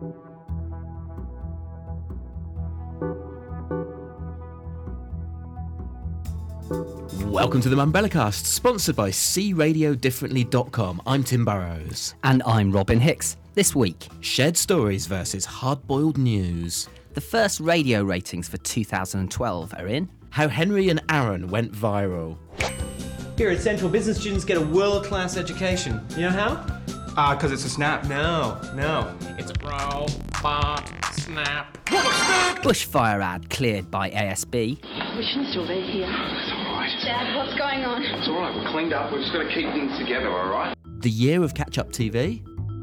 Welcome to the Mumbrella Cast, sponsored by CRadioDifferently.com. I'm Tim Burrows. And I'm Robin Hicks. This week, Shared stories versus hard-boiled news. the first radio ratings for 2012 are in. How Henry and Aaron went viral. Here at Central, business students get a world-class education. You know how? Because it's a snap. No. It's a robot snap. Bushfire ad cleared by ASB. We shouldn't still be here. It's all right. Dad, what's going on? It's all right. We're cleaned up. We're just going to keep things together, all right? The year of catch-up TV.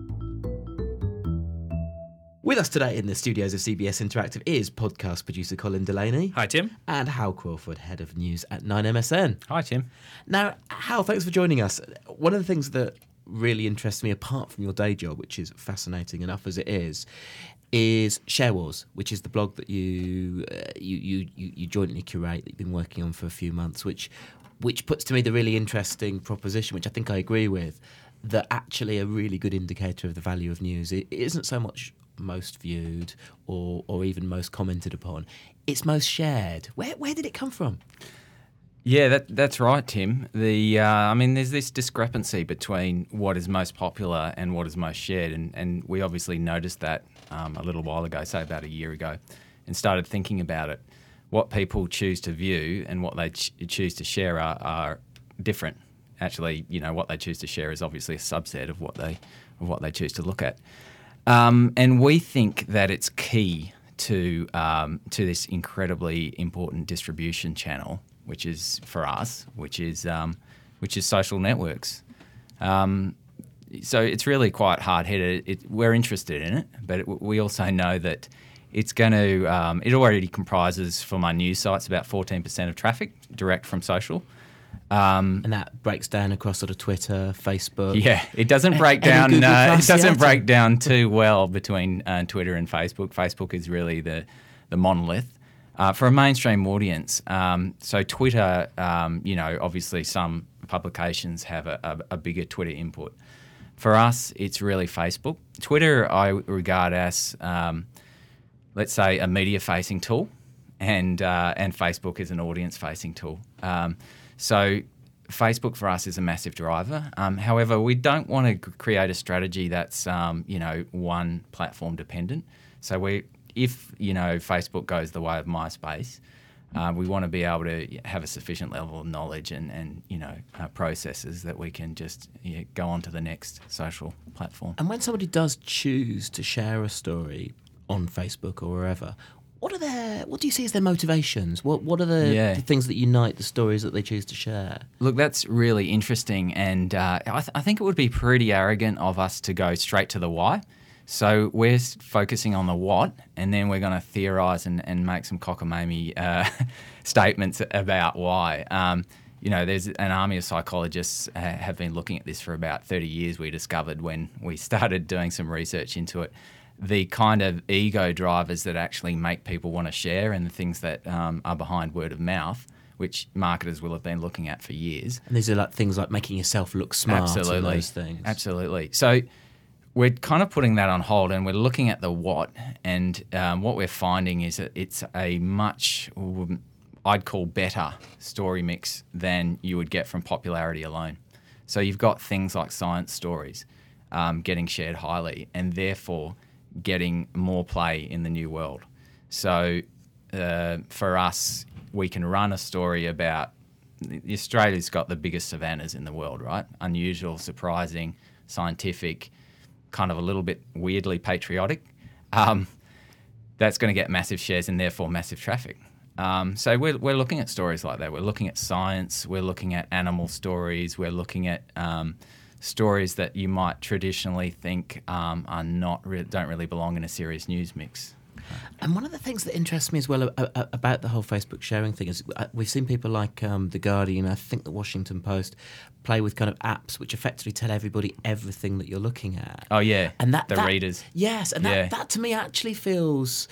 With us today in the studios of CBS Interactive is podcast producer Colin Delaney. Hi, Tim. And Hal Crawford, head of news at 9MSN. Hi, Tim. Now, Hal, thanks for joining us. One of the things that really interests me, apart from your day job, which is fascinating enough as it is Share Wars, which is the blog that you jointly curate, that you've been working on for a few months, which puts to me the really interesting proposition, which I think I agree with, that actually a really good indicator of the value of news. It isn't so much most viewed or even most commented upon. It's most shared. Where did it come from? Yeah, that's right, Tim. There's this discrepancy between what is most popular and what is most shared, and we obviously noticed that a little while ago, say about a year ago, and started thinking about it. What people choose to view and what they choose to share are different. Actually, what they choose to share is obviously a subset of what they choose to look at. And we think that it's key to this incredibly important distribution channel, which is for us, which is social networks. So it's really quite hard-headed. We're interested in it, but we also know that it's going to. It already comprises, for my news sites, about 14% of traffic direct from social. And that breaks down across sort of Twitter, Facebook. Yeah, it doesn't break down. It doesn't break down too well between Twitter and Facebook. Facebook is really the monolith for a mainstream audience. So Twitter, obviously some publications have a bigger Twitter input. For us, it's really Facebook. Twitter, I regard as, let's say, a media-facing tool, and Facebook is an audience-facing tool. So Facebook for us is a massive driver. However, we don't want to create a strategy that's, one platform dependent. So if Facebook goes the way of MySpace, we want to be able to have a sufficient level of knowledge and processes that we can just go on to the next social platform. And when somebody does choose to share a story on Facebook or wherever, what do you see as their motivations? What are the things that unite the stories that they choose to share? Look, that's really interesting, and I think it would be pretty arrogant of us to go straight to the why. So we're focusing on the what, and then we're going to theorise and make some cockamamie statements about why. There's an army of psychologists have been looking at this for about 30 years, we discovered when we started doing some research into it. The kind of ego drivers that actually make people want to share and the things that are behind word of mouth, which marketers will have been looking at for years. And these are like things like making yourself look smart. Absolutely. And those things. Absolutely. So we're kind of putting that on hold and we're looking at the what, and what we're finding is that it's a much, I'd call, better story mix than you would get from popularity alone. So you've got things like science stories getting shared highly, and therefore getting more play in the new world. So for us, we can run a story about Australia's got the biggest savannas in the world, right? Unusual, surprising, scientific, kind of a little bit weirdly patriotic. That's going to get massive shares and therefore massive traffic. So we're looking at stories like that. We're looking at science. We're looking at animal stories. We're looking at stories that you might traditionally think don't really belong in a serious news mix. And one of the things that interests me as well about the whole Facebook sharing thing is we've seen people like The Guardian, I think the Washington Post, play with kind of apps which effectively tell everybody everything that you're looking at. Oh, yeah, and that readers. Yes, and that to me actually feels...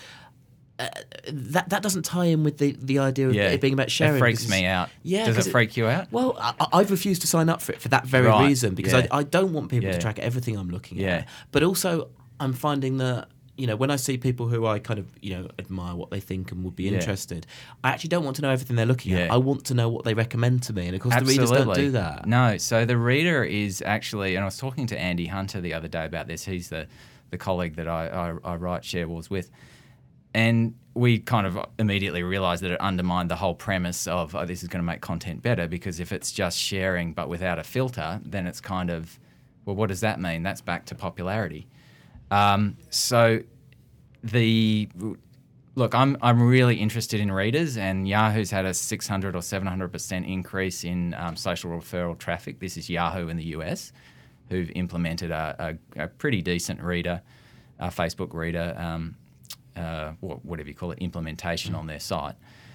that doesn't tie in with the idea of it being about sharing. It freaks me out. Yeah, does it freak you out? Well, I've refused to sign up for it for that very reason, because I don't want people to track everything I'm looking at. But also, I'm finding that when I see people who I kind of, admire what they think and would be interested, I actually don't want to know everything they're looking at. I want to know what they recommend to me. And of course, the readers don't do that. No, so the reader is actually, and I was talking to Andy Hunter the other day about this. He's the colleague that I write Share Wars with. And we kind of immediately realised that it undermined the whole premise of, this is going to make content better, because if it's just sharing but without a filter, then it's kind of, well, what does that mean? That's back to popularity. So I'm really interested in readers, and Yahoo's had a 600 or 700% increase in social referral traffic. This is Yahoo in the US, who've implemented a pretty decent reader, Facebook reader, whatever you call it, implementation on their site.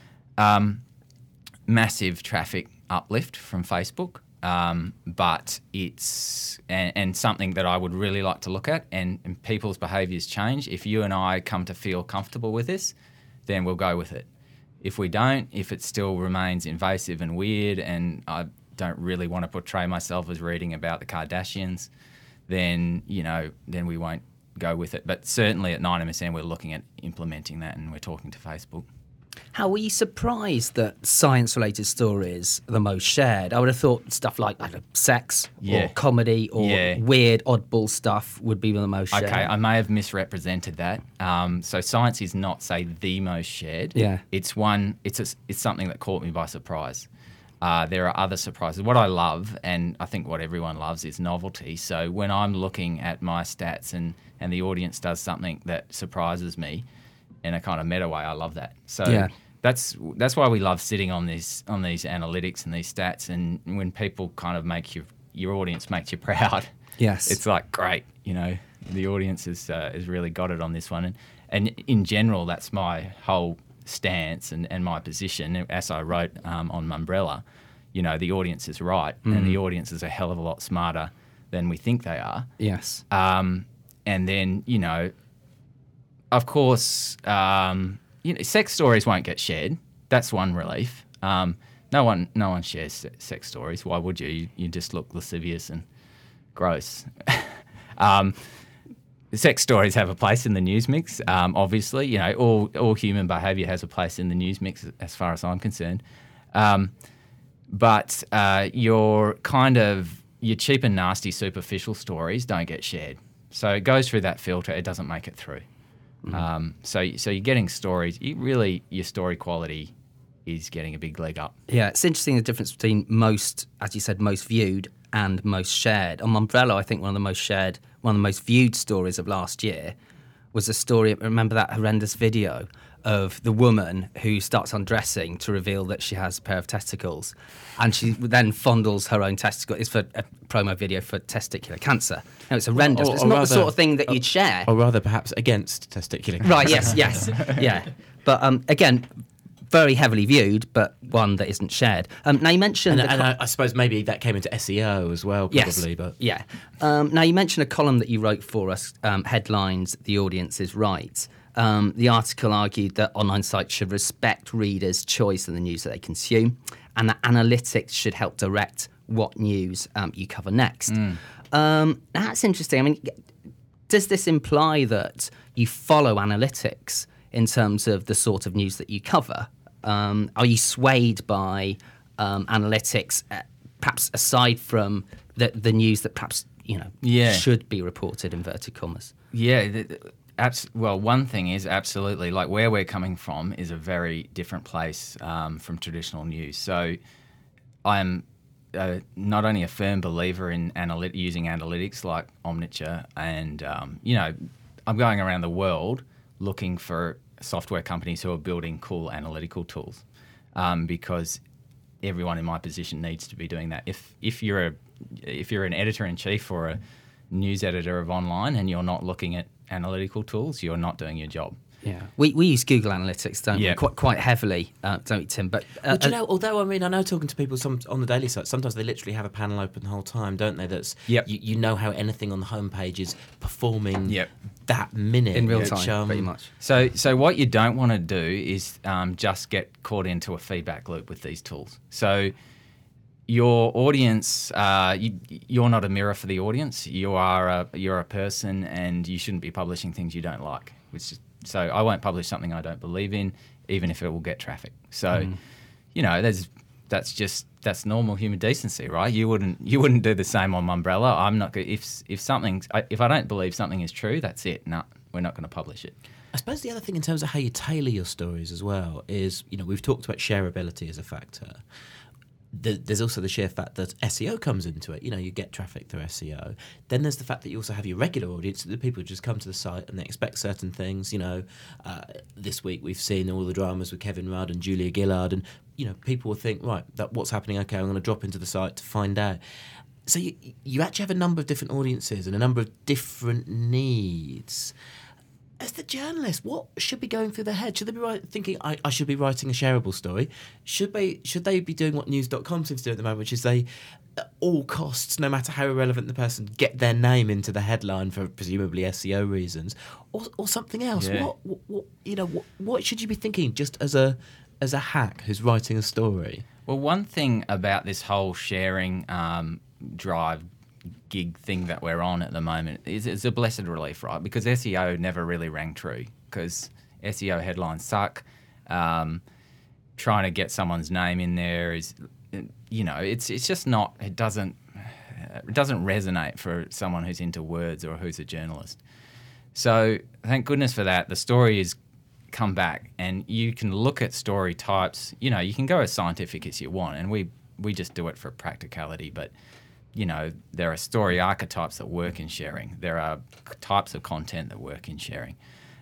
Massive traffic uplift from Facebook. But it's and something that I would really like to look at, and people's behaviours change. If you and I come to feel comfortable with this, then we'll go with it. If we don't, if it still remains invasive and weird, and I don't really want to portray myself as reading about the Kardashians, then we won't go with it. But certainly at 9MSN, we're looking at implementing that, and we're talking to Facebook. How were you surprised that science-related stories are the most shared? I would have thought stuff like sex or comedy or weird, oddball stuff would be the most shared. Okay, I may have misrepresented that. So science is not, say, the most shared. Yeah. It's something that caught me by surprise. There are other surprises. What I love, and I think what everyone loves, is novelty. So when I'm looking at my stats and the audience does something that surprises me in a kind of meta way, I love that. So that's why we love sitting on these analytics and these stats. And when people kind of make your audience makes you proud, it's like, great, the audience has really got it on this one. And in general, that's my whole stance and my position. As I wrote on Mumbrella, the audience is right, and the audience is a hell of a lot smarter than we think they are. Yes. And then, of course, sex stories won't get shared. That's one relief. No one shares sex stories. Why would you? You just look lascivious and gross. Sex stories have a place in the news mix. Obviously, all human behaviour has a place in the news mix, as far as I'm concerned. But your cheap and nasty superficial stories don't get shared. So it goes through that filter. It doesn't make it through. So you're getting stories. Your story quality is getting a big leg up. Yeah, it's interesting the difference between most, as you said, most viewed and most shared. On Mumbrella, I think one of the most viewed stories of last year was a story. Remember that horrendous video of the woman who starts undressing to reveal that she has a pair of testicles, and she then fondles her own testicle. It's for a promo video for testicular cancer. No, it's horrendous. It's not the sort of thing that you'd share. Or rather, perhaps against testicular cancer. Right, yes, yeah. But again, very heavily viewed, but one that isn't shared. Now, you mentioned... And I suppose maybe that came into SEO as well, probably. Yes, but yeah. Now, you mentioned a column that you wrote for us, headlines, "The Audience is Right." The article argued that online sites should respect readers' choice in the news that they consume, and that analytics should help direct what news you cover next. That's interesting. I mean, does this imply that you follow analytics in terms of the sort of news that you cover? Are you swayed by analytics, perhaps aside from the news that perhaps should be reported, inverted commas? Yeah. Well, one thing is absolutely, like, where we're coming from is a very different place from traditional news. So I am not only a firm believer in using analytics like Omniture, and, I'm going around the world looking for software companies who are building cool analytical tools, because everyone in my position needs to be doing that. If you're an editor-in-chief or a news editor of online and you're not looking at analytical tools, you're not doing your job. Yeah, we use Google Analytics, don't we? Quite heavily, don't we, Tim? But although I know talking to people on the daily site, sometimes they literally have a panel open the whole time, don't they? That's you know how anything on the homepage is performing that minute in real time, pretty much. So what you don't want to do is just get caught into a feedback loop with these tools. So your audience, you're not a mirror for the audience. You're a person, and you shouldn't be publishing things you don't like. So I won't publish something I don't believe in, even if it will get traffic. So, that's normal human decency, right? You wouldn't do the same on Mumbrella. I'm not going. If I don't believe something is true, that's it. No, we're not going to publish it. I suppose the other thing in terms of how you tailor your stories as well is, we've talked about shareability as a factor. There's also the sheer fact that SEO comes into it. You get traffic through SEO. Then there's the fact that you also have your regular audience, the people who just come to the site and they expect certain things. This week we've seen all the dramas with Kevin Rudd and Julia Gillard, and people will think, right, that what's happening? Okay, I'm going to drop into the site to find out. So you actually have a number of different audiences and a number of different needs. As the journalist, what should be going through their head? Should they be thinking, I should be writing a shareable story? Should they be doing what News.com seems to do at the moment, which is they, at all costs, no matter how irrelevant the person, get their name into the headline for presumably SEO reasons, or something else? Yeah. What should you be thinking just as a hack who's writing a story? Well, one thing about this whole sharing drive gig thing that we're on at the moment is it's a blessed relief, right? Because SEO never really rang true, because SEO headlines suck. Trying to get someone's name in there is, it's just not. It doesn't resonate for someone who's into words or who's a journalist. So thank goodness for that. The story has come back, and you can look at story types. You can go as scientific as you want, and we just do it for practicality, but. There are story archetypes that work in sharing. There are types of content that work in sharing.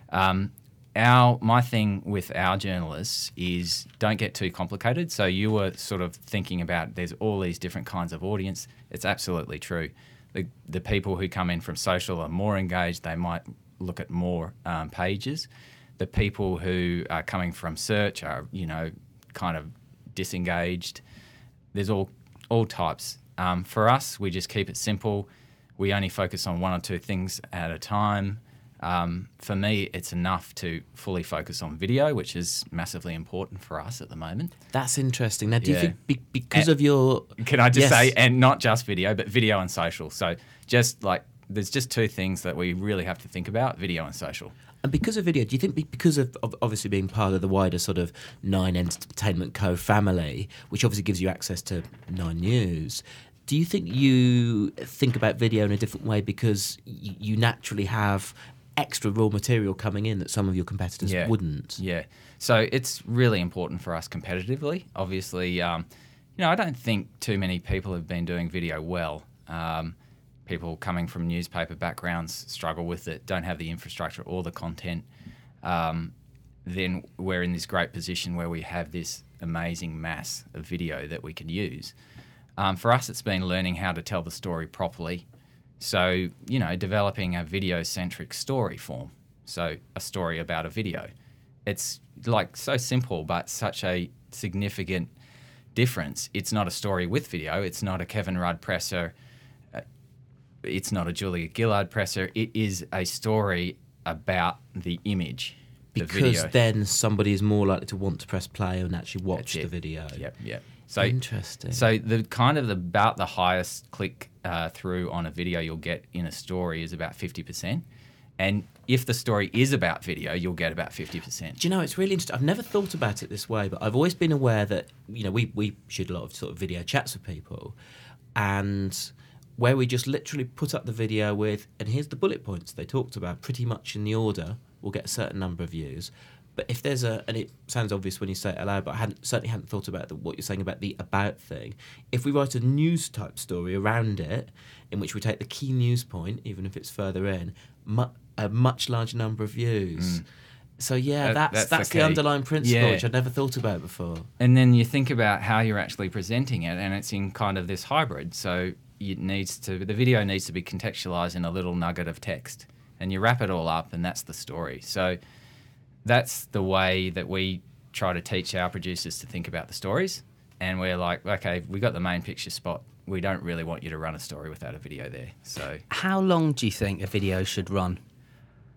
My thing with our journalists is don't get too complicated. So you were sort of thinking about there's all these different kinds of audience. It's absolutely true. The people who come in from social are more engaged. They might look at more pages. The people who are coming from search are, kind of disengaged. There's all types. For us, we just keep it simple. We only focus on one or two things at a time. For me, it's enough to fully focus on video, which is massively important for us at the moment. That's interesting. Now, do you think because of your... Can I just say, and not just video, but video and social. So there's just two things that we really have to think about, video and social. And because of video, do you think because of obviously being part of the wider sort of Nine Entertainment Co family, which obviously gives you access to Nine News, do you think you think about video in a different way because you naturally have extra raw material coming in that some of your competitors wouldn't? Yeah. So it's really important for us competitively. Obviously, I don't think too many people have been doing video well. People coming from newspaper backgrounds struggle with it, don't have the infrastructure or the content. Then we're in this great position where we have this amazing mass of video that we can use. For us, it's been learning how to tell the story properly. So, developing a video-centric story form. So a story about a video. It's so simple, but such a significant difference. It's not a story with video. It's not a Kevin Rudd presser. It's not a Julia Gillard presser. It is a story about the image, the video. Because then somebody is more likely to want to press play and actually watch the video. Yep. So interesting. So about the highest click through on a video you'll get in a story is about 50%. And if the story is about video, you'll get about 50%. Do you know, it's really interesting. I've never thought about it this way, but I've always been aware that, we shoot a lot of sort of video chats with people, and where we just literally put up the video with, and here's the bullet points they talked about, pretty much in the order, we'll get a certain number of views. But if there's and it sounds obvious when you say it aloud, but I certainly hadn't thought about what you're saying about the about thing. If we write a news type story around it, in which we take the key news point, even if it's further in, a much larger number of views. So that's the underlying principle, which I'd never thought about before. And then you think about how you're actually presenting it, and it's in kind of this hybrid. So the video needs to be contextualized in a little nugget of text, and you wrap it all up, and that's the story. So that's the way that we try to teach our producers to think about the stories. And we're like, okay, we got the main picture spot. We don't really want you to run a story without a video there. So how long do you think a video should run?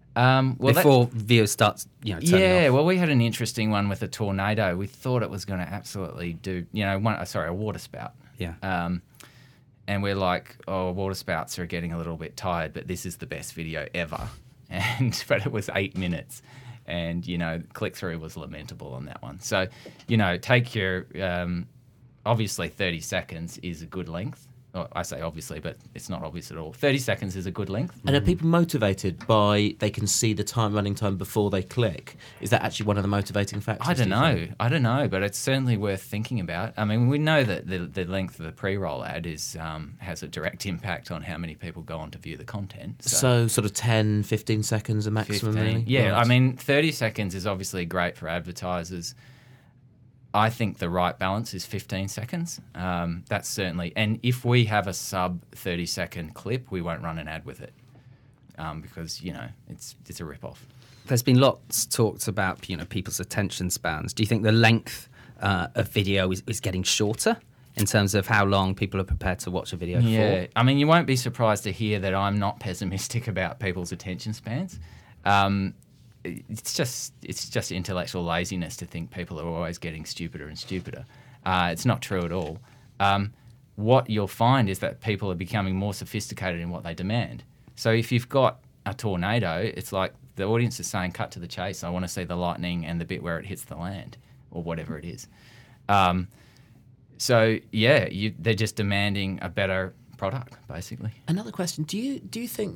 Well, before viewers start, turning off. well, we had an interesting one with a tornado. We thought it was going to absolutely do, a water spout. Yeah. And we're like, water spouts are getting a little bit tired, but this is the best video ever. But it was 8 minutes, and click-through was lamentable on that one. So, take your obviously 30 seconds is a good length. Well, I say obviously, but it's not obvious at all. 30 seconds is a good length. And are people motivated by they can see the running time before they click? Is that actually one of the motivating factors? I don't know, but it's certainly worth thinking about. I mean, we know that the length of the pre-roll ad has a direct impact on how many people go on to view the content. So sort of 10, 15 seconds a maximum, 15. really? Yeah, Right. I mean, 30 seconds is obviously great for advertisers. I think the right balance is 15 seconds. That's certainly, and if we have a sub 30-second clip, we won't run an ad with it because it's a rip-off. There's been lots talked about people's attention spans. Do you think the length of video is getting shorter in terms of how long people are prepared to watch a video Yeah, for? I mean, you won't be surprised to hear that I'm not pessimistic about people's attention spans. It's just intellectual laziness to think people are always getting stupider and stupider. It's not true at all. What you'll find is that people are becoming more sophisticated in what they demand. So if you've got a tornado, it's like the audience is saying, cut to the chase. I want to see the lightning and the bit where it hits the land or whatever it is. They're just demanding a better product, basically. Another question: Do you think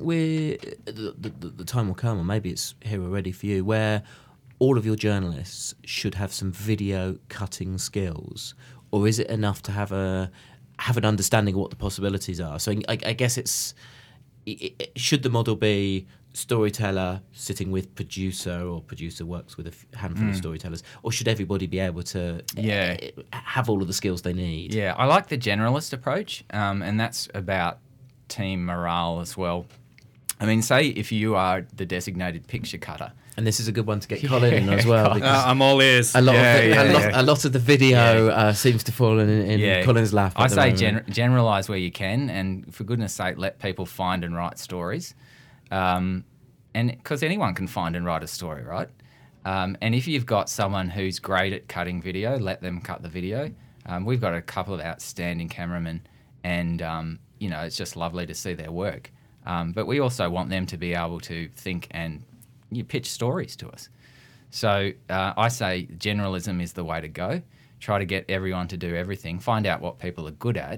the time will come, or maybe it's here already for you, where all of your journalists should have some video cutting skills, or is it enough to have an understanding of what the possibilities are? So I guess should the model be storyteller sitting with producer, or producer works with a handful of storytellers, or should everybody be able to have all of the skills they need? Yeah, I like the generalist approach, and that's about team morale as well. I mean, say if you are the designated picture cutter. And this is a good one to get Colin in as well. Because I'm all ears. a lot of the video seems to fall in Colin's lap. I say generalise where you can, and for goodness sake, let people find and write stories. And because anyone can find and write a story, right? And if you've got someone who's great at cutting video, let them cut the video. We've got a couple of outstanding cameramen, and it's just lovely to see their work. But we also want them to be able to think and pitch stories to us. So I say generalism is the way to go. Try to get everyone to do everything. Find out what people are good at.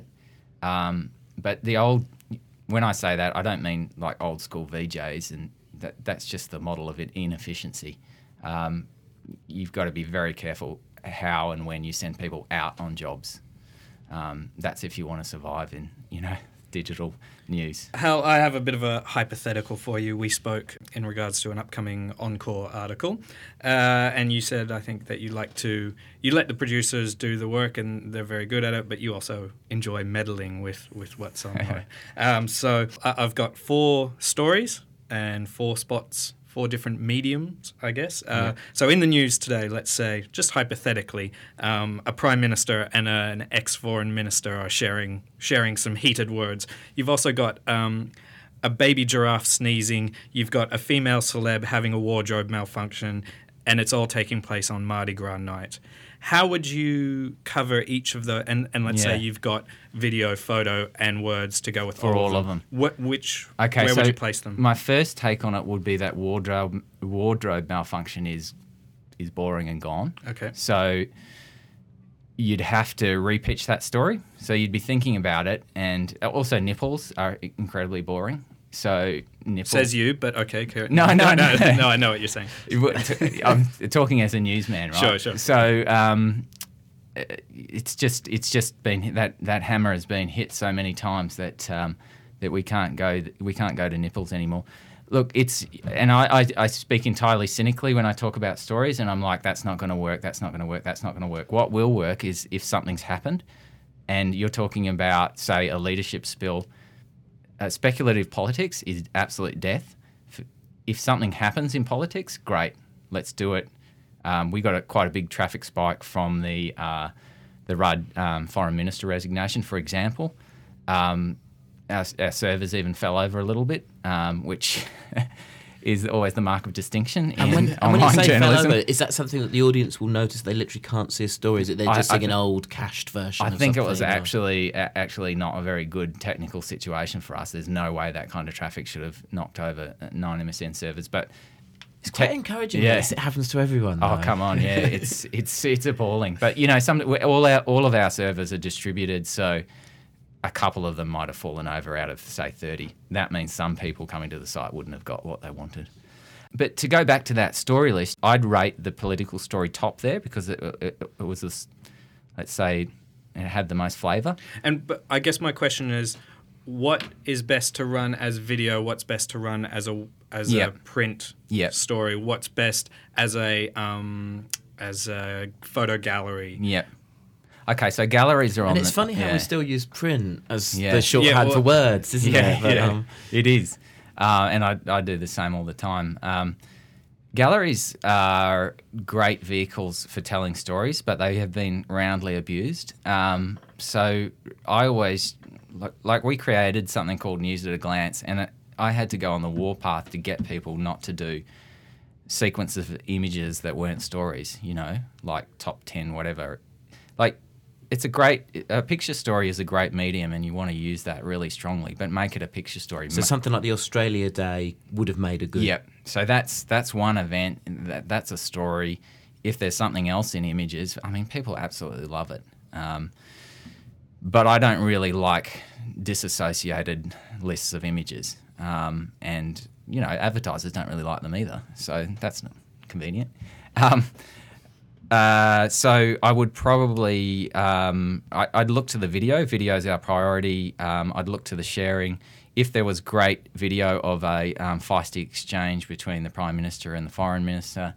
But when I say that, I don't mean like old school VJs, and that's just the model of inefficiency. You've got to be very careful how and when you send people out on jobs. That's if you want to survive in, digital news. Hal, I have a bit of a hypothetical for you. We spoke in regards to an upcoming Encore article, and you said, I think, that you let the producers do the work, and they're very good at it, but you also enjoy meddling with what's on. So I've got 4 stories and 4 spots, 4 different mediums, I guess. So in the news today, let's say, just hypothetically, a prime minister and an ex-foreign minister are sharing some heated words. You've also got a baby giraffe sneezing. You've got a female celeb having a wardrobe malfunction, and it's all taking place on Mardi Gras night. How would you cover each of the... And let's say you've got video, photo, and words to go with all of them. Where would you place them? My first take on it would be that wardrobe malfunction is boring and gone. Okay. So you'd have to repitch that story. So you'd be thinking about it, and also nipples are incredibly boring. So nipples... Says you, but okay. No, I know what you're saying. I'm talking as a newsman, right? Sure. So it's just been that hammer has been hit so many times that we can't go to nipples anymore. Look, I speak entirely cynically when I talk about stories, and I'm like, that's not going to work. That's not going to work. That's not going to work. What will work is if something's happened, and you're talking about, say, a leadership spill. Speculative politics is absolute death. If something happens in politics, great, let's do it. We got quite a big traffic spike from the Rudd foreign minister resignation, for example. Our servers even fell over a little bit, which is always the mark of distinction in And when you online say fell journalism. over, is that something that the audience will notice? They literally can't see a story. Is it they're just seeing an old cached version? I of think it something, was or- actually not a very good technical situation for us. There's no way that kind of traffic should have knocked over 9MSN servers, but It's quite encouraging. Yeah. It happens to everyone. oh though. come on, yeah, it's appalling. But you know, all of our servers are distributed, so a couple of them might have fallen over out of say 30. That means some people coming to the site wouldn't have got what they wanted. But to go back to that story list, I'd rate the political story top there because it was this, let's say, it had the most flavour. But I guess my question is, what is best to run as video? What's best to run as a Yep. print Yep. story? What's best as a photo gallery? Yep. Okay, so galleries are on. And it's funny how yeah. we still use print as Yeah. the shorthand Yeah, for words, isn't Yeah, it? But, yeah. It is. And I do the same all the time. Galleries are great vehicles for telling stories, but they have been roundly abused. So I always, like we created something called News at a Glance, and I had to go on the warpath to get people not to do sequences of images that weren't stories, you know, like top 10, whatever. Like, a picture story is a great medium and you want to use that really strongly, but make it a picture story. So something like the Australia Day would have made a good... Yep. So that's one event. That's a story. If there's something else in images, I mean, people absolutely love it. But I don't really like disassociated lists of images. And, you know, advertisers don't really like them either. So that's not convenient. So I would probably I'd look to the video. Video is our priority. I'd look to the sharing. If there was great video of a feisty exchange between the Prime Minister and the Foreign Minister,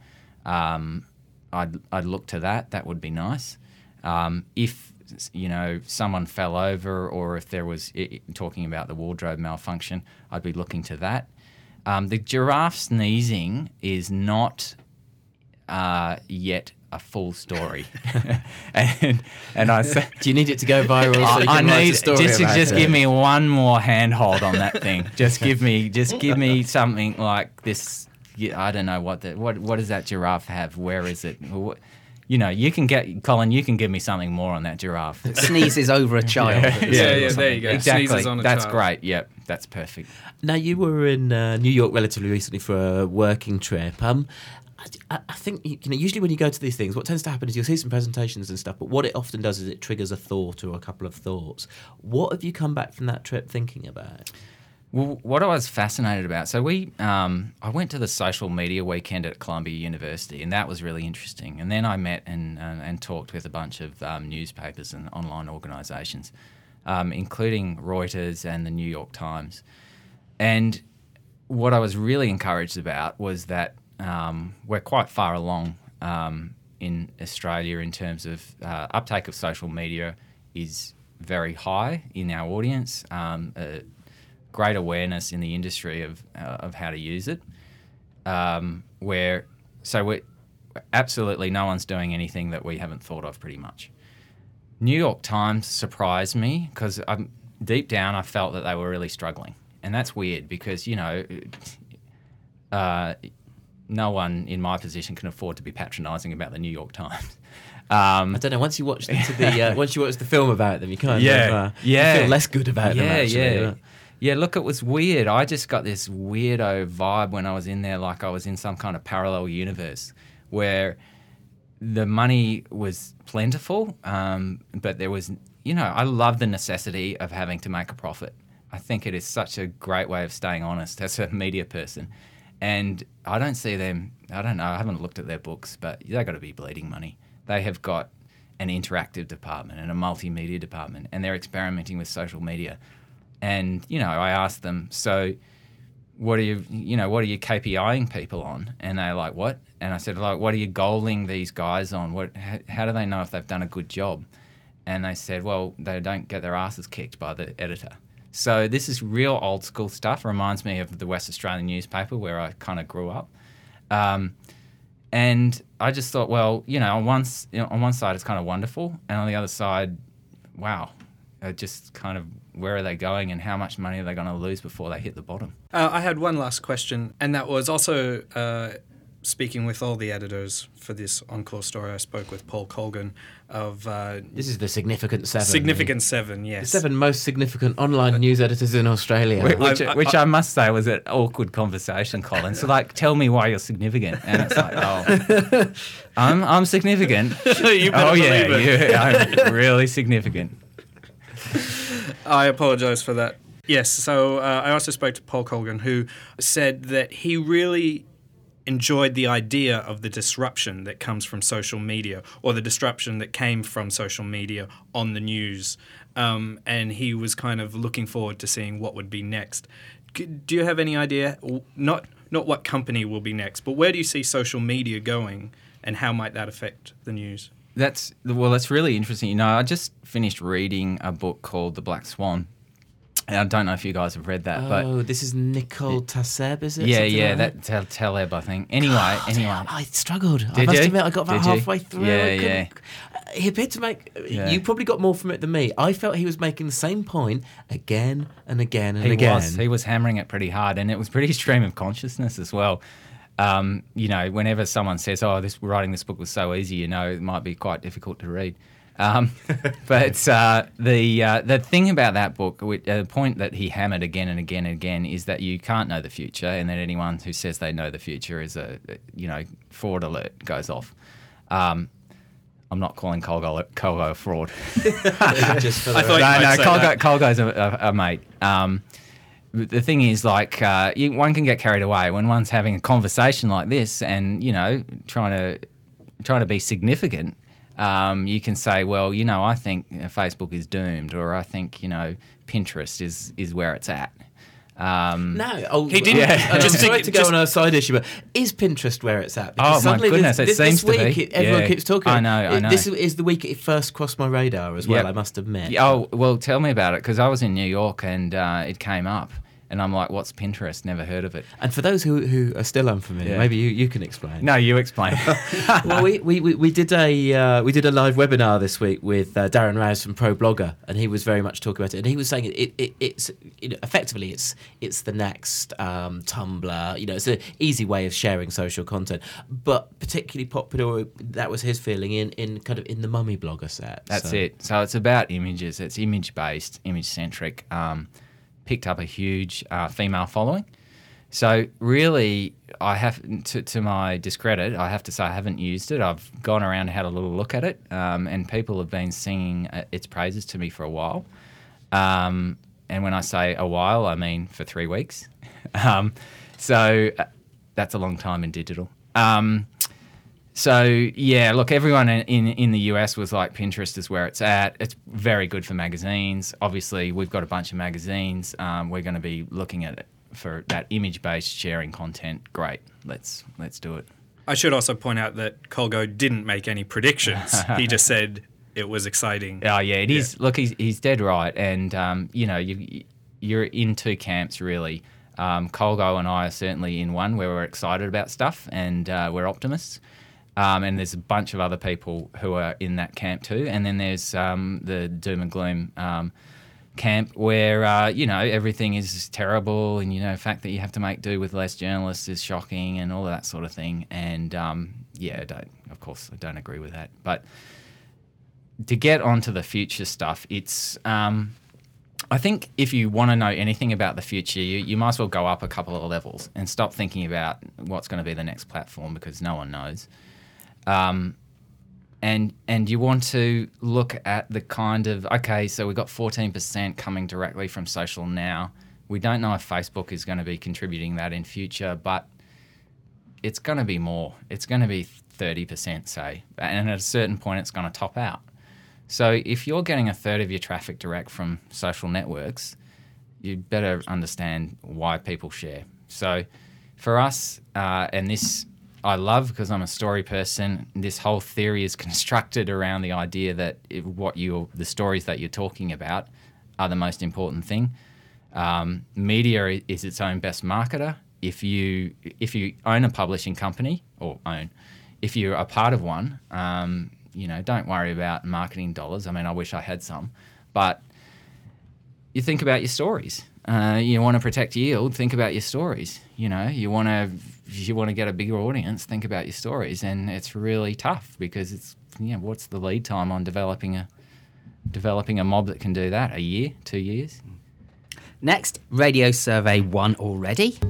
I'd look to that. That would be nice. If you know someone fell over, or if there was talking about the wardrobe malfunction, I'd be looking to that. The giraffe sneezing is not yet a full story, and I say, Do you need it to go viral? So you I can write a need story just about it? give me one more handhold on that thing. Just give me something like this. I don't know what does that giraffe have? Where is it? You know, you can get Colin. You can give me something more on that giraffe. Sneezes over a child. Yeah, there you go. Exactly. Sneezes on a That's child. great. Yep, that's perfect. Now, you were in New York relatively recently for a working trip. I think usually when you go to these things, what tends to happen is you'll see some presentations and stuff, but what it often does is it triggers a thought or a couple of thoughts. What have you come back from that trip thinking about? Well, what I was fascinated about, so I went to the social media weekend at Columbia University, and that was really interesting. And then I met and talked with a bunch of newspapers and online organisations, including Reuters and the New York Times. And what I was really encouraged about was that we're quite far along in Australia in terms of uptake of social media is very high in our audience. Great awareness in the industry of how to use it. We're absolutely no one's doing anything that we haven't thought of pretty much. New York Times surprised me because deep down I felt that they were really struggling, and that's weird because you know. No one in my position can afford to be patronising about the New York Times. I don't know. Once you watch once you watch the film about them, you kind of you feel less good about them. Actually, Yeah, look, it was weird. I just got this weirdo vibe when I was in there, like I was in some kind of parallel universe where the money was plentiful, but there was, you know, I love the necessity of having to make a profit. I think it is such a great way of staying honest as a media person. And I don't see them, I don't know, I haven't looked at their books, but they've got to be bleeding money. They have got an interactive department and a multimedia department, and they're experimenting with social media. And, you know, I asked them, so what are you KPIing people on? And they're like, what? And I said, like, what are you goaling these guys on? How do they know if they've done a good job? And they said, well, they don't get their asses kicked by the editor. So this is real old school stuff. Reminds me of the West Australian newspaper where I kind of grew up. And I just thought, well, you know, on one side it's kind of wonderful, and on the other side, wow, it just kind of where are they going and how much money are they going to lose before they hit the bottom. I had one last question, and that was also speaking with all the editors for this Encore story. I spoke with Paul Colgan of This is the Significant Seven. Significant Seven, The yes. 7 most significant online news editors in Australia. Which I must say was an awkward conversation, Colin. So, like, tell me why you're significant. And it's like, oh, I'm significant. You better believe it. I'm really significant. I apologise for that. Yes, so I also spoke to Paul Colgan, who said that he really enjoyed the idea of the disruption that comes from social media, or the disruption that came from social media on the news. And he was kind of looking forward to seeing what would be next. Do you have any idea, not what company will be next, but where do you see social media going, and how might that affect the news? That's really interesting. You know, I just finished reading a book called The Black Swan. And I don't know if you guys have read that, but this is Nicole Tasseb, is it? yeah, Something like that Taleb, I think. Anyway. I struggled. I Did must you? admit, I got about Did you? halfway through. Yeah. He appeared to make. Yeah. You probably got more from it than me. I felt he was making the same point again and again and He again. He was hammering it pretty hard, and it was pretty stream of consciousness as well. You know, whenever someone says, "Oh, writing this book was so easy," you know, it might be quite difficult to read. But the thing about that book, the point that he hammered again and again and again, is that you can't know the future, and that anyone who says they know the future is fraud alert goes off. I'm not calling Colgo a fraud. Just for I thought you might say that. Colgo's a mate. The thing is, like, one can get carried away when one's having a conversation like this, and trying to be significant. You can say, well, I think Facebook is doomed, or I think Pinterest is where it's at. He didn't- Just sorry to go on a side issue, but is Pinterest where it's at? Oh, my suddenly goodness, it seems this to week, be. everyone Yeah. keeps talking. I know. This is the week it first crossed my radar as well. Yep. I must admit. Oh, well, tell me about it, because I was in New York and it came up, and I'm like, what's Pinterest? Never heard of it. And for those who are still unfamiliar, Yeah. maybe you can explain. No, you explain. Well, we did a live webinar this week with Darren Rouse from ProBlogger, and he was very much talking about it. And he was saying it's effectively it's the next Tumblr. It's an easy way of sharing social content, but particularly popular. That was his feeling in kind of in the mummy blogger set. That's it. So it's about images. It's image based, image centric. Picked up a huge female following. So really, I have to my discredit, I have to say I haven't used it. I've gone around and had a little look at it, and people have been singing its praises to me for a while. And when I say a while, I mean for 3 weeks. So that's a long time in digital. So, yeah, look, everyone in the US was like, Pinterest is where it's at. It's very good for magazines. Obviously, we've got a bunch of magazines. We're going to be looking at it for that image-based sharing content. Great. Let's do it. I should also point out that Colgo didn't make any predictions. He just said it was exciting. Oh, yeah, it is. Look, he's dead right. And, you're in two camps, really. Colgo and I are certainly in one where we're excited about stuff and we're optimists. And there's a bunch of other people who are in that camp too. And then there's the doom and gloom camp where, everything is terrible and, the fact that you have to make do with less journalists is shocking and all that sort of thing. And, I don't agree with that. But to get onto the future stuff, it's... I think if you want to know anything about the future, you might as well go up a couple of levels and stop thinking about what's going to be the next platform, because no one knows. And you want to look at the kind of, okay, so we've got 14% coming directly from social now. We don't know if Facebook is going to be contributing that in future, but it's going to be more. It's going to be 30%, say. And at a certain point, it's going to top out. So if you're getting a third of your traffic direct from social networks, you better understand why people share. So for us, and this I love because I'm a story person, this whole theory is constructed around the idea that the stories that you're talking about are the most important thing. Media is its own best marketer. If you own a publishing company, if you're a part of one, don't worry about marketing dollars. I mean, I wish I had some, but you think about your stories. You want to protect yield, think about your stories. You know, you want to get a bigger audience, think about your stories, and it's really tough because it's what's the lead time on developing a mob that can do that? A year, 2 years? Next, Radio Survey 1 already.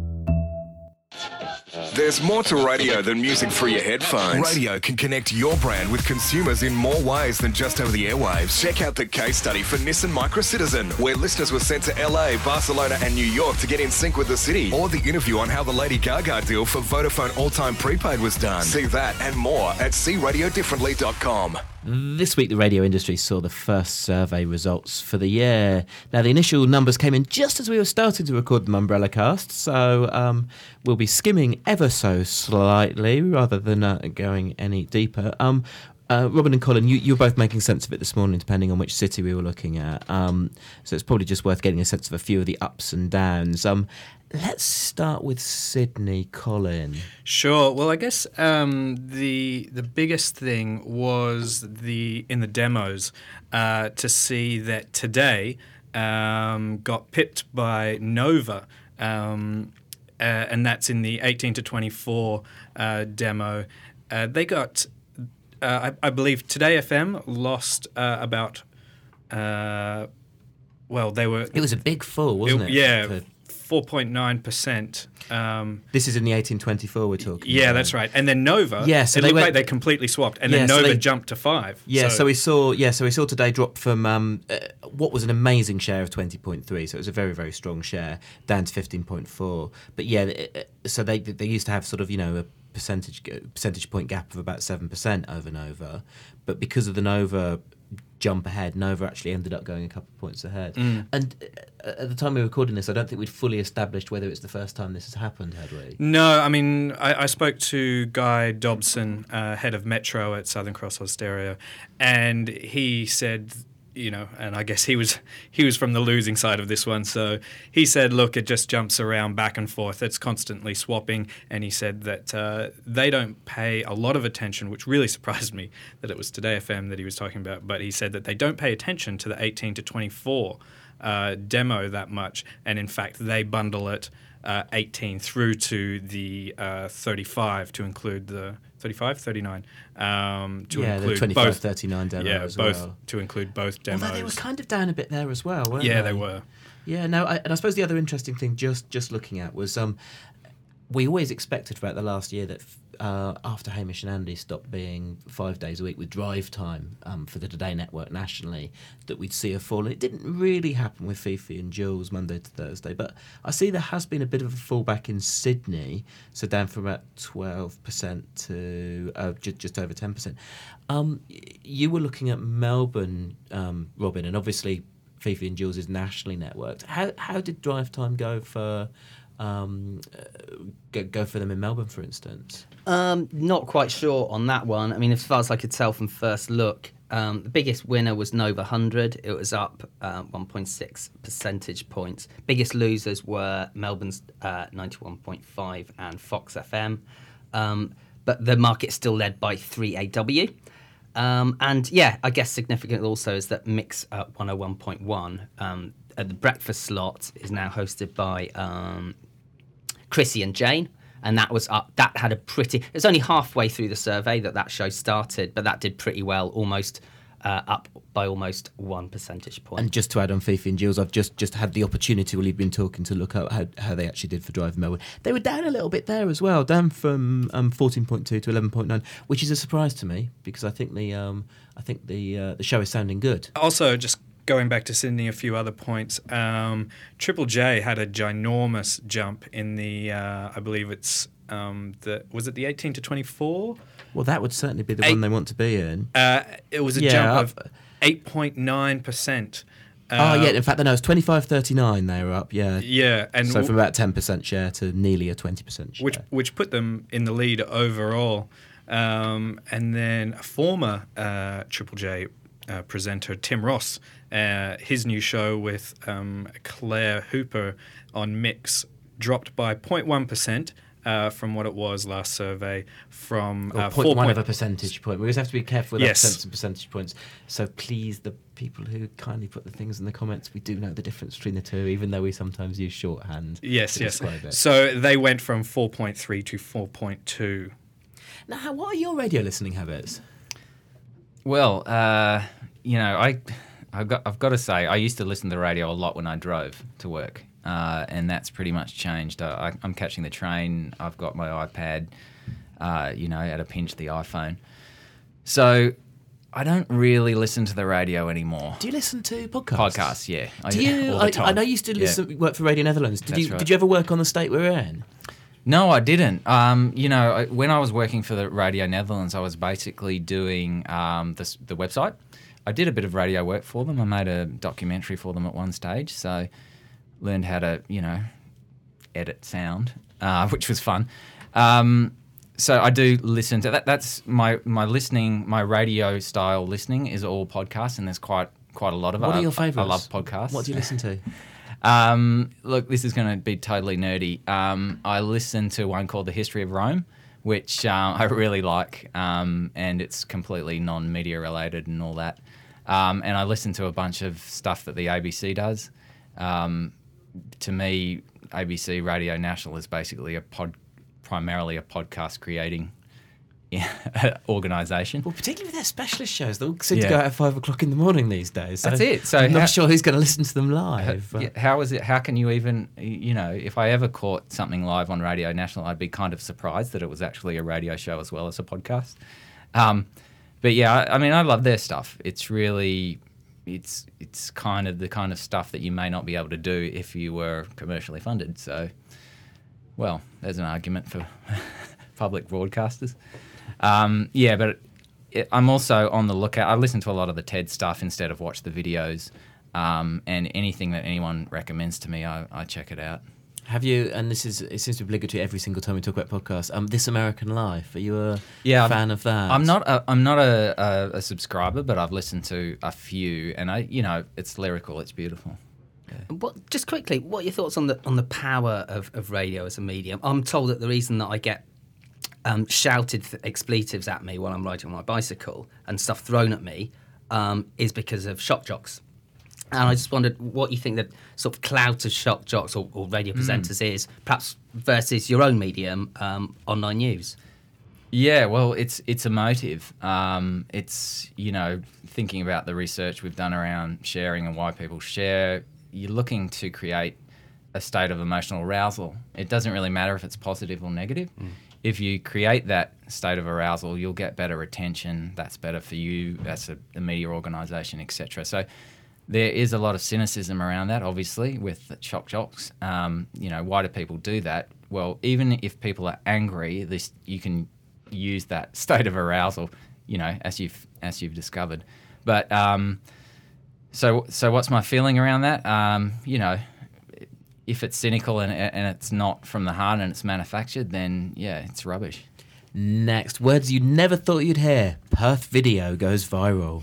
There's more to radio than music through your headphones. Radio can connect your brand with consumers in more ways than just over the airwaves. Check out the case study for Nissan Micra Citizen, where listeners were sent to LA, Barcelona and New York to get in sync with the city. Or the interview on how the Lady Gaga deal for Vodafone All-Time Prepaid was done. See that and more at cradiodifferently.com. This week, the radio industry saw the first survey results for the year. Now, the initial numbers came in just as we were starting to record the Umbrella Cast, so we'll be skimming ever so slightly rather than going any deeper. Robin and Colin, you were both making sense of it this morning, depending on which city we were looking at. So it's probably just worth getting a sense of a few of the ups and downs. Let's start with Sydney, Colin. Sure. Well, I guess the biggest thing was in the demos to see that Today got pipped by Nova, and that's in the 18 to 24 demo. They got, I believe, Today FM lost about. They were. It was a big fall, wasn't it? Yeah. 4.9%. This is in the 1824 we're talking about. That's right. And then Nova, so it looked like they completely swapped. And then Nova jumped to 5. So we saw Today drop from what was an amazing share of 20.3, so it was a very, very strong share, down to 15.4. But so they used to have sort of, a percentage point gap of about 7% over Nova. But because of the Nova jump ahead, Nova actually ended up going a couple of points ahead. And at the time we were recording this, I don't think we'd fully established whether it's the first time this has happened, had we? No, I mean, I spoke to Guy Dobson, head of Metro at Southern Cross Austereo, and he said, and I guess he was from the losing side of this one, so he said, look, it just jumps around back and forth, it's constantly swapping, and he said that they don't pay a lot of attention, which really surprised me that it was Today FM that he was talking about, but he said that they don't pay attention to the 18 to 24 demo that much, and in fact they bundle it 18 through to the 35 to include the 35, 39 to include the 25, 39 demo as both, well. To include both demos. Although they were kind of down a bit there as well, weren't they? Yeah, they were. Yeah, no, and I suppose the other interesting thing just looking at was we always expected throughout the last year that after Hamish and Andy stopped being 5 days a week with drive time for the Today network nationally, that we'd see a fall. And it didn't really happen with Fifi and Jules Monday to Thursday, but I see there has been a bit of a fallback in Sydney, so down from about 12% to just over 10%. You were looking at Melbourne, Robin, and obviously Fifi and Jules is nationally networked. How did drive time go for them in Melbourne, for instance? Not quite sure on that one. I mean, as far as I could tell from first look, the biggest winner was Nova 100. It was up 1.6 percentage points. Biggest losers were Melbourne's 91.5 and Fox FM. But the market's still led by 3AW. And yeah, I guess significant also is that Mix 101.1 at the breakfast slot is now hosted by Chrissy and Jane, and that was up. That had a pretty. It's only halfway through the survey that show started, but that did pretty well, almost up by almost 1 percentage point. And just to add on Fifi and Jules, I've just had the opportunity while you've been talking to look at how they actually did for Drive Melbourne. They were down a little bit there as well, down from 14.2 to 11.9, which is a surprise to me because I think the show is sounding good. Also, just going back to Sydney, a few other points. Triple J had a ginormous jump in the, I believe it's, was it the 18 to 24? Well, that would certainly be the one they want to be in. It was a jump of 8.9%. In fact, no, it was 25.39 they were up, yeah. Yeah. And so from about 10% share to nearly a 20% share. Which put them in the lead overall. And then a former Triple J presenter, Tim Ross, his new show with Claire Hooper on Mix dropped by 0.1%. from what it was last survey from 0.1 of a percentage point. We always have to be careful with Yes. percents and percentage points. So please, the people who kindly put the things in the comments, we do know the difference between the two, even though we sometimes use shorthand Yes, to yes. describe it. So they went from 4.3 to 4.2. Now, what are your radio listening habits? Well, I've got to say, I used to listen to the radio a lot when I drove to work, and that's pretty much changed. I'm catching the train. I've got my iPad, at a pinch the iPhone. So I don't really listen to the radio anymore. Do you listen to podcasts? Podcasts, yeah. Do you? All the time. I know you used to listen, work for Radio Netherlands. Did That's you? right. Did you ever work on the state we were in? No, I didn't. When I was working for the Radio Netherlands, I was basically doing the website. I did a bit of radio work for them. I made a documentary for them at one stage, so learned how to, edit sound, which was fun. So I do listen to that. That's my listening. My radio style listening is all podcasts, and there's quite a lot of it. What are your favourites? I love podcasts. What do you listen to? Look, this is going to be totally nerdy. I listen to one called The History of Rome, which I really like, and it's completely non-media related and all that. And I listen to a bunch of stuff that the ABC does. To me, ABC Radio National is basically primarily a podcast creating organisation. Well, particularly with their specialist shows, they all seem to go out at 5 o'clock in the morning these days. That's it. So I'm not sure who's going to listen to them live. How is it? How can you even, if I ever caught something live on Radio National, I'd be kind of surprised that it was actually a radio show as well as a podcast. But yeah, I mean, I love their stuff. It's really, it's kind of the kind of stuff that you may not be able to do if you were commercially funded. So, well, there's an argument for public broadcasters. But I'm also on the lookout. I listen to a lot of the TED stuff instead of watch the videos, and anything that anyone recommends to me, I check it out. Have you, and it seems to be obligatory every single time we talk about podcasts, This American Life, are you a fan of that? I'm not a subscriber, but I've listened to a few, and it's lyrical, it's beautiful. Yeah. Just quickly, what are your thoughts on the power of radio as a medium? I'm told that the reason that I get shouted expletives at me while I'm riding on my bicycle and stuff thrown at me is because of shock jocks. And I just wondered what you think that sort of clout of shock jocks or radio presenters is, perhaps versus your own medium, online news. Yeah, well, it's emotive. It's, thinking about the research we've done around sharing and why people share, you're looking to create a state of emotional arousal. It doesn't really matter if it's positive or negative. If you create that state of arousal, you'll get better retention. That's better for you. That's a media organisation, etc. So there is a lot of cynicism around that, obviously, with shock jocks. Why do people do that? Well, even if people are angry, you can use that state of arousal, as you've discovered. But so what's my feeling around that? If it's cynical and it's not from the heart and it's manufactured, then yeah, it's rubbish. Next, words you never thought you'd hear. Perth video goes viral.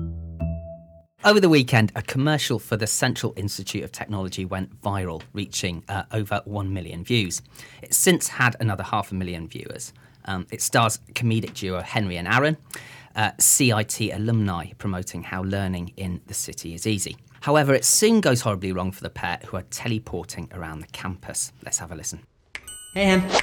Over the weekend, a commercial for the Central Institute of Technology went viral, reaching over 1 million views. It's since had another 500,000 viewers. It stars comedic duo Henry and Aaron, CIT alumni promoting how learning in the city is easy. However, it soon goes horribly wrong for the pair who are teleporting around the campus. Let's have a listen. Hey,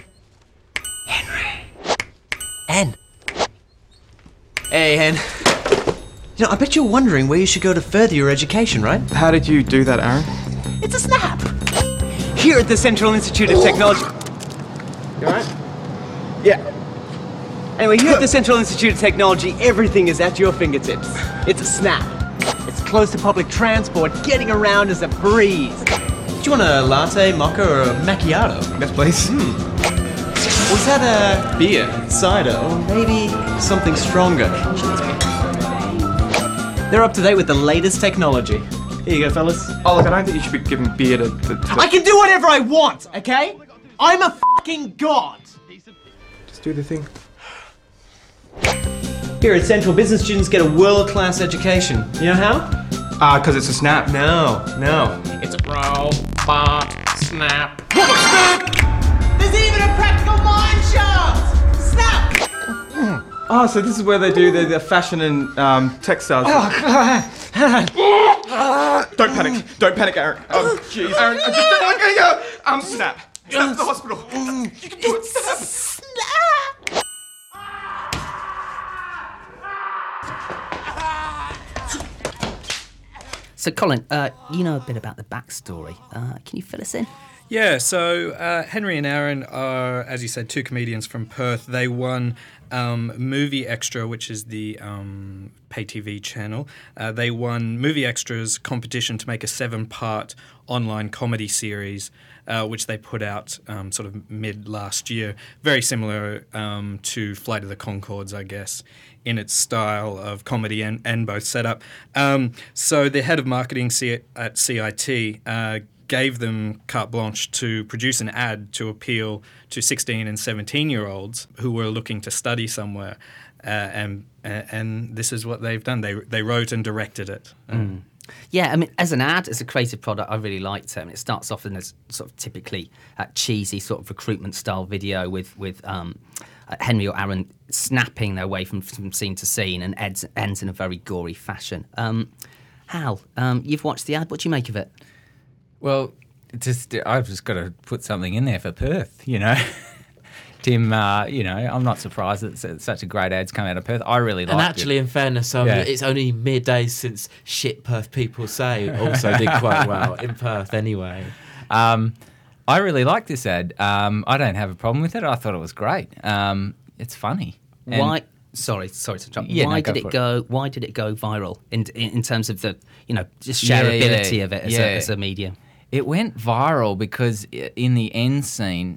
Hen. Hen. Hey, Hen. I bet you're wondering where you should go to further your education, right? How did you do that, Aaron? It's a snap! Here at the Central Institute of Technology... You alright? Yeah. Anyway, here at the Central Institute of Technology, everything is at your fingertips. It's a snap. It's close to public transport. Getting around is a breeze. Do you want a latte, mocha, or a macchiato? Yes, please. Was that a beer, cider, or maybe something stronger? They're up to date with the latest technology. Here you go, fellas. Oh, look, I don't think you should be giving beer to I can do whatever I want, okay? I'm a fucking god! Just do the thing. Here at Central, business students get a world-class education. You know how? Because it's a snap. No. It's a robot snap. Robot snap! There's even a practical mine shaft! Snap! Oh, so this is where they do the fashion and textiles. Don't panic, Aaron. Oh, jeez, Aaron. Snap. Snap to the hospital. You can do it. Snap. So, Colin, you know a bit about the backstory. Can you fill us in? Yeah, so Henry and Aaron are, as you said, two comedians from Perth. They won Movie Extra, which is the pay TV channel. They won Movie Extra's competition to make a 7-part online comedy series, which they put out sort of mid last year. Very similar to Flight of the Conchords, I guess, in its style of comedy and both setup. So the head of marketing at CIT gave them carte blanche to produce an ad to appeal to 16 and 17-year-olds who were looking to study somewhere. And this is what they've done. They wrote and directed it. Yeah, I mean, as an ad, as a creative product, I really liked it. I mean, it starts off in this sort of typically cheesy sort of recruitment-style video with Henry or Aaron snapping their way from scene to scene, and ends in a very gory fashion. Hal, you've watched the ad. What do you make of it? Well, I've just got to put something in there for Perth, you know. Tim, I'm not surprised that such a great ad's come out of Perth. I really liked it. And actually, in fairness, it's only mere days since Shit Perth People Say also did quite well in Perth anyway. I really like this ad. I don't have a problem with it. I thought it was great. It's funny. Why? Sorry to jump. Yeah, why did it go viral in terms of the just shareability of it as a medium? It went viral because in the end scene,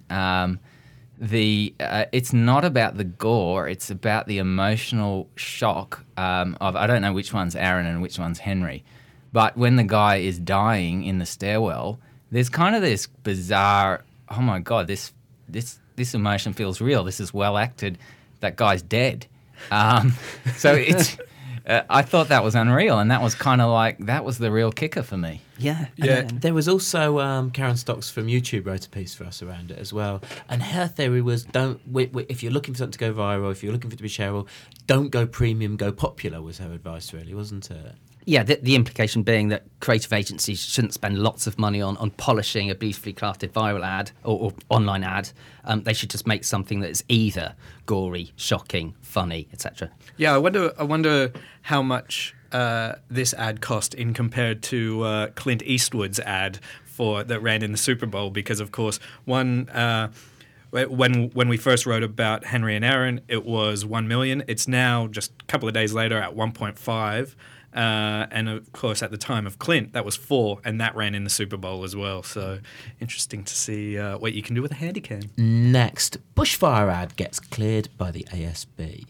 it's not about the gore; it's about the emotional shock of I don't know which one's Aaron and which one's Henry, but when the guy is dying in the stairwell, there's kind of this bizarre, oh my god, this emotion feels real. This is well acted. That guy's dead. So it's. I thought that was unreal, and that was kind of that was the real kicker for me. Yeah. There was also Karen Stocks from YouTube wrote a piece for us around it as well, and her theory was if you're looking for something to go viral, if you're looking for it to be shareable, don't go premium, go popular was her advice, really, wasn't it? Yeah, the implication being that creative agencies shouldn't spend lots of money on polishing a beautifully crafted viral ad or online ad. They should just make something that is either gory, shocking, funny, etc. Yeah, I wonder how much this ad cost in compared to Clint Eastwood's ad that ran in the Super Bowl, because of course when we first wrote about Henry and Aaron, it was $1 million. It's now just a couple of days later at 1.5. And of course, at the time of Clint, that was 4, and that ran in the Super Bowl as well. So interesting to see what you can do with a Handycam. Next, bushfire ad gets cleared by the ASB.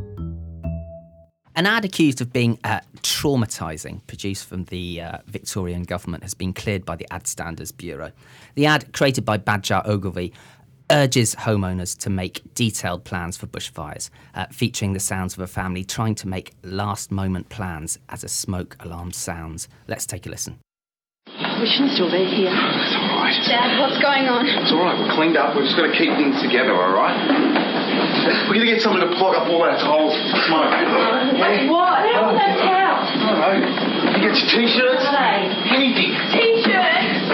An ad accused of being traumatising, produced from the Victorian government, has been cleared by the Ad Standards Bureau. The ad, created by Badjar Ogilvy, urges homeowners to make detailed plans for bushfires, featuring the sounds of a family trying to make last-moment plans as a smoke alarm sounds. Let's take a listen. We shouldn't still be here. It's all right. Dad, what's going on? It's all right. We're cleaned up. We've just got to keep things together, all right? We're going to get someone to plug up all our holes for smoke. Like what? Where are all those towels? I don't know. You get your T-shirts? What are they? Anything. T-shirts!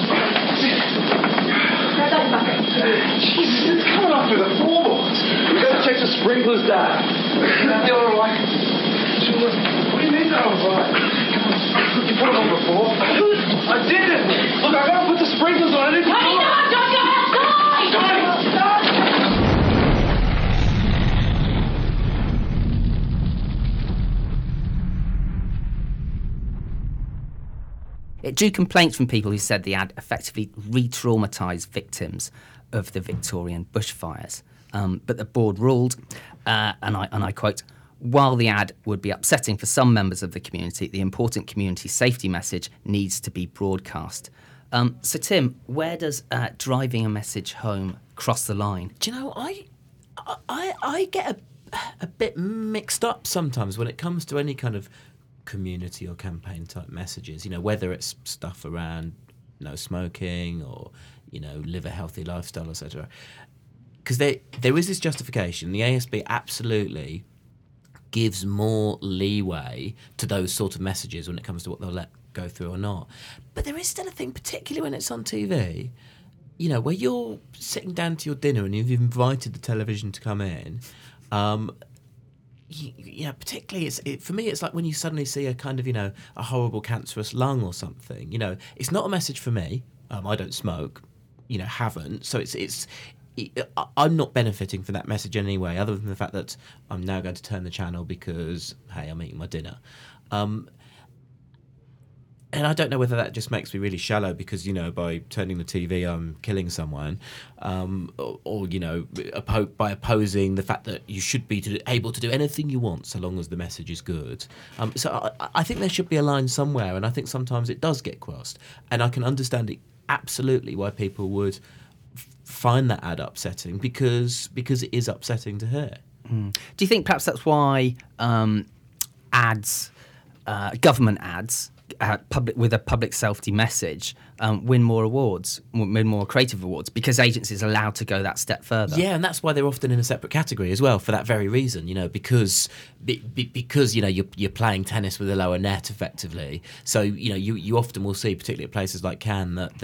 Grab those buckets. Jesus, it's coming up through the floorboards. We've got to check the sprinklers, Dad. They're all right. What do you mean they're all right? You put it on before? I didn't. Look, I got to put the sprinklers on. I didn't. Hey, no, don't go outside! Don't. It drew complaints from people who said the ad effectively re-traumatised victims of the Victorian bushfires. But the board ruled, and I quote, "While the ad would be upsetting for some members of the community, the important community safety message needs to be broadcast." So, Tim, where does driving a message home cross the line? Do you know, I get a bit mixed up sometimes when it comes to any kind of community or campaign type messages, whether it's stuff around no smoking or live a healthy lifestyle, etc. Because there is this justification. The ASB absolutely gives more leeway to those sort of messages when it comes to what they'll let go through or not. But there is still a thing, particularly when it's on TV, where you're sitting down to your dinner and you've invited the television to come in. Particularly for me, it's like when you suddenly see a kind of, a horrible cancerous lung or something. It's not a message for me. I don't smoke, haven't. So I'm not benefiting from that message anyway, other than the fact that I'm now going to turn the channel because, hey, I'm eating my dinner. And I don't know whether that just makes me really shallow because, by turning the TV, I'm killing someone, or by opposing the fact that you should be able to do anything you want so long as the message is good. So I think there should be a line somewhere, and I think sometimes it does get crossed. And I can understand it absolutely why people would find that ad upsetting because it is upsetting to hear. Do you think perhaps that's why ads, government ads, with a public safety message, win more awards, win more creative awards, because agencies are allowed to go that step further? Yeah, and that's why they're often in a separate category as well, for that very reason. Because you're playing tennis with a lower net effectively. So you often will see, particularly at places like Cannes, that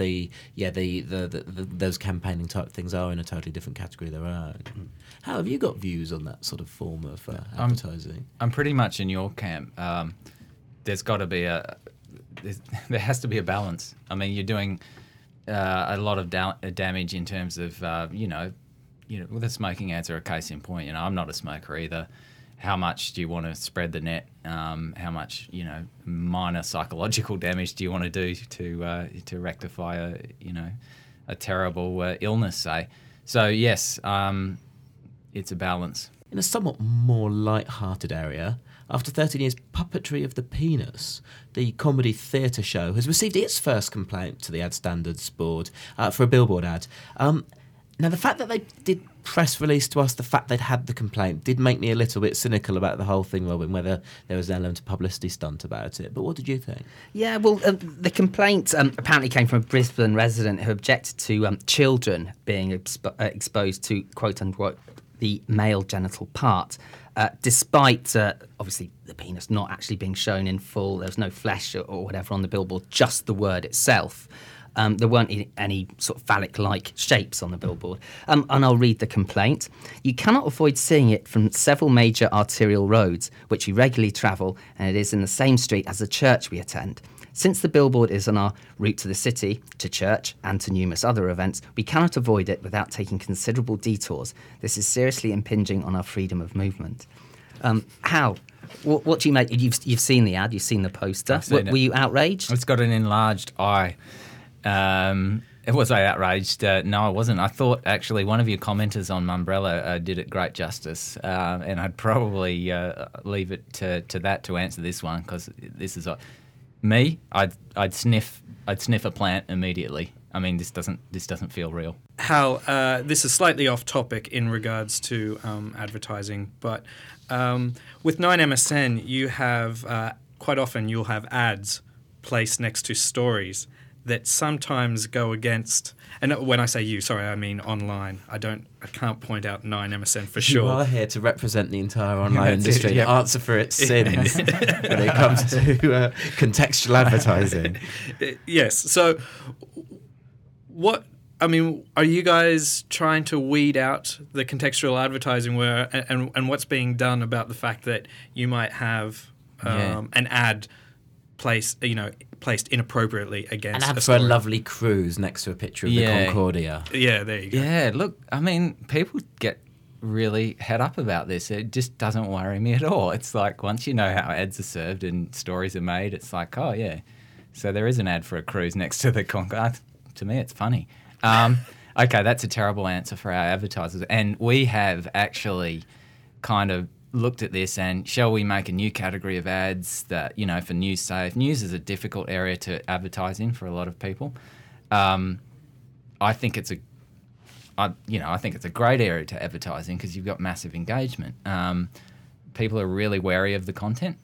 those campaigning type things are in a totally different category of their own. How have you got views on that sort of form of advertising? I'm pretty much in your camp. There's got to be there has to be a balance. I mean, you're doing a lot of damage in terms of, the smoking ads are a case in point. I'm not a smoker either. How much do you want to spread the net? How much, minor psychological damage do you want to do to rectify a terrible illness, say? So yes, it's a balance. In a somewhat more light-hearted area, after 13 years, Puppetry of the Penis, the comedy theatre show, has received its first complaint to the Ad Standards Board for a billboard ad. Now, the fact that they did press release to us the fact they'd had the complaint did make me a little bit cynical about the whole thing, Robin, whether there was an element of publicity stunt about it. But what did you think? Yeah, well, the complaint apparently came from a Brisbane resident who objected to children being exposed to, quote-unquote, the male genital part, despite, obviously, the penis not actually being shown in full. There was no flesh or whatever on the billboard, just the word itself. There weren't any sort of phallic-like shapes on the billboard. And I'll read the complaint. You cannot avoid seeing it from several major arterial roads, which we regularly travel, and it is in the same street as the church we attend. Since the billboard is on our route to the city, to church, and to numerous other events, we cannot avoid it without taking considerable detours. This is seriously impinging on our freedom of movement. Hal, what do you make? You've seen the ad, you've seen the poster. Were you outraged? It's got an enlarged eye. Was I outraged? No, I wasn't. I thought actually one of your commenters on Mumbrella did it great justice, and I'd probably leave it to that to answer this one, because this is me. I'd sniff a plant immediately. I mean, this doesn't feel real. Hal, this is slightly off topic in regards to advertising, but with 9MSN, you have quite often you'll have ads placed next to stories that sometimes go against, and when I say you, sorry, I mean online. I can't point out 9MSN for sure. You are here to represent the entire online industry, answer for its sins when it comes to contextual advertising. Yes. So, are you guys trying to weed out the contextual advertising and what's being done about the fact that you might have an ad placed inappropriately against an ad for a lovely cruise next to a picture of the Concordia. Yeah, there you go. Yeah, look, I mean, people get really head up about this. It just doesn't worry me at all. It's like once you know how ads are served and stories are made, it's like, oh, yeah. So there is an ad for a cruise next to the Concordia. To me, it's funny. Okay, that's a terrible answer for our advertisers. And we have actually kind of looked at this and shall we make a new category of ads that, for news safe. News is a difficult area to advertise in for a lot of people. I think it's a great area to advertise in because you've got massive engagement. People are really wary of the content.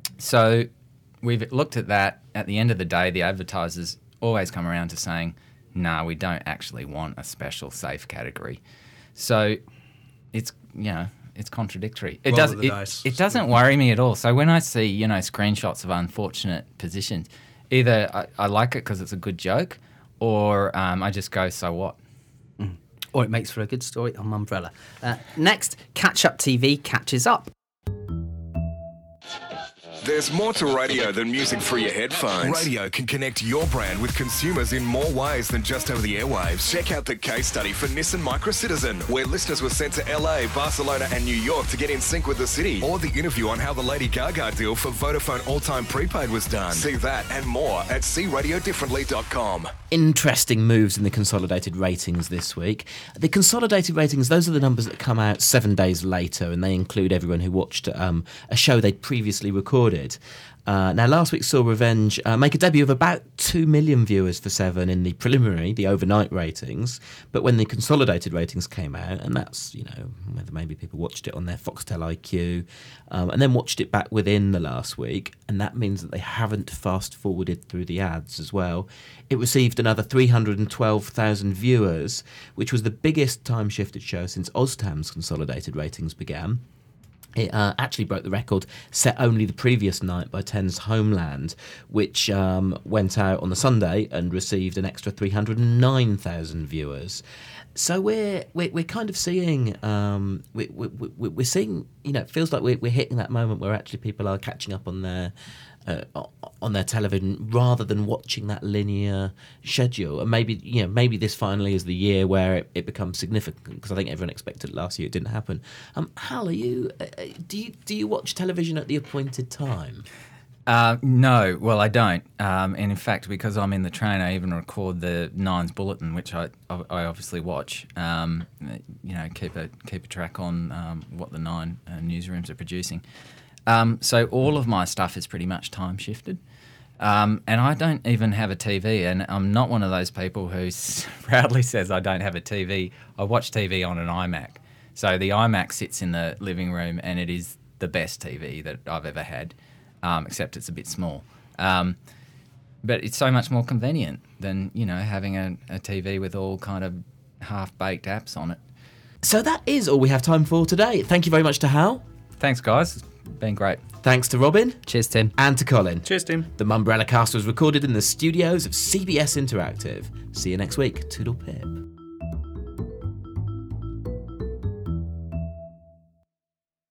So we've looked at that. At the end of the day, the advertisers always come around to saying, no, we don't actually want a special safe category. So it's, it's contradictory. It Roll with the dice. It doesn't worry me at all. So when I see, screenshots of unfortunate positions, either I like it because it's a good joke, or I just go, so what? Or it makes for a good story on Mumbrella. Next, Catch Up TV catches up. There's more to radio than music through your headphones. Radio can connect your brand with consumers in more ways than just over the airwaves. Check out the case study for Nissan Micro Citizen, where listeners were sent to LA, Barcelona and New York to get in sync with the city. Or the interview on how the Lady Gaga deal for Vodafone All-Time Prepaid was done. See that and more at seeradiodifferently.com. Interesting moves in the consolidated ratings this week. The consolidated ratings, those are the numbers that come out 7 days later, and they include everyone who watched a show they'd previously recorded. Now, last week saw Revenge make a debut of about 2 million viewers for Seven in the preliminary, the overnight ratings. But when the consolidated ratings came out, and that's, whether maybe people watched it on their Foxtel IQ, and then watched it back within the last week, and that means that they haven't fast-forwarded through the ads as well. It received another 312,000 viewers, which was the biggest time-shifted show since OzTAM's consolidated ratings began. It actually broke the record set only the previous night by Ten's Homeland, which went out on the Sunday and received an extra 309,000 viewers. So we're kind of seeing we're seeing, it feels like we're hitting that moment where actually people are catching up on their television rather than watching that linear schedule. And maybe this finally is the year where it becomes significant, because I think everyone expected it last year. It didn't happen. Hal, are you do you watch television at the appointed time? No, well, I don't. And in fact, because I'm in the train, I even record the Nines Bulletin, which I obviously watch. Keep a track on what the Nine newsrooms are producing. So all of my stuff is pretty much time shifted. And I don't even have a TV, and I'm not one of those people who proudly says I don't have a TV. I watch TV on an iMac. So the iMac sits in the living room, and it is the best TV that I've ever had, except it's a bit small. But it's so much more convenient than, having a TV with all kind of half-baked apps on it. So that is all we have time for today. Thank you very much to Hal. Thanks, guys. Been great. Thanks to Robin. Cheers, Tim. And to Colin. Cheers, Tim. The Mumbrella cast was recorded in the studios of CBS Interactive. See you next week. Toodle pip.